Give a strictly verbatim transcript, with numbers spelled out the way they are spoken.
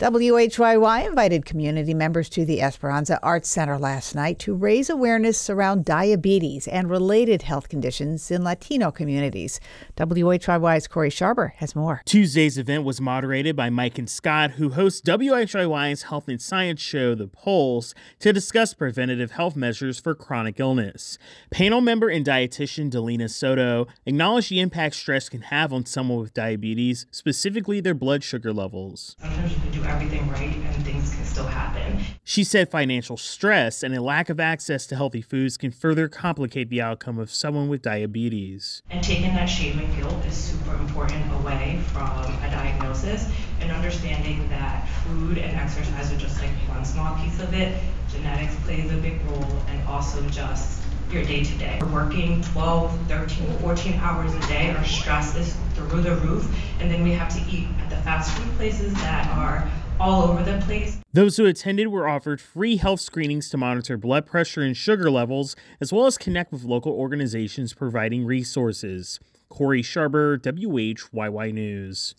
W H Y Y invited community members to the Esperanza Arts Center last night to raise awareness around diabetes and related health conditions in Latino communities. W H Y Y's Corey Sharber has more. Tuesday's event was moderated by Mike and Scott, who host W H Y Y's health and science show, The Pulse, to discuss preventative health measures for chronic illness. Panel member and dietitian Delina Soto acknowledged the impact stress can have on someone with diabetes, specifically their blood sugar levels. Sometimes you can do everything right and things can still happen. She said financial stress and a lack of access to healthy foods can further complicate the outcome of someone with diabetes. And taking that shame and guilt is super important away from a diagnosis, and understanding that food and exercise are just like one small piece of it. Genetics plays a big role, and also just your day-to-day. We're working twelve, thirteen, fourteen hours a day. Our stress is through the roof, and then we have to eat at the fast food places that are all over the place. Those who attended were offered free health screenings to monitor blood pressure and sugar levels, as well as connect with local organizations providing resources. Corey Sharber, W H Y Y News.